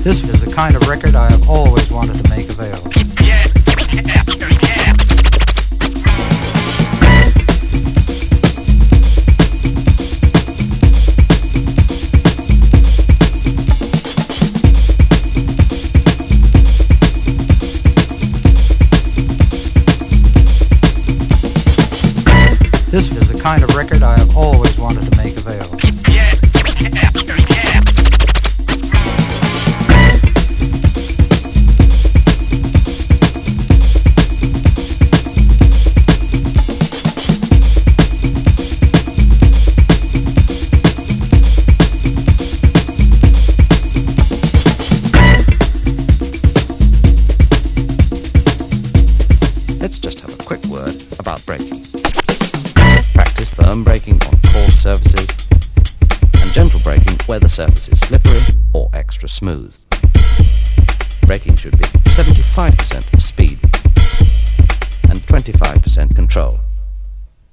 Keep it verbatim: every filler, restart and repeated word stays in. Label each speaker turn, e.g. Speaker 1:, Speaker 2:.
Speaker 1: This is the kind of record I have always wanted to make available. This is the kind of record I have always wanted to make available.
Speaker 2: Let's just have a quick word about braking. Practice firm braking on coarse surfaces and gentle braking where the surface is slippery or extra smooth. Braking should be seventy-five percent of speed and twenty-five percent control.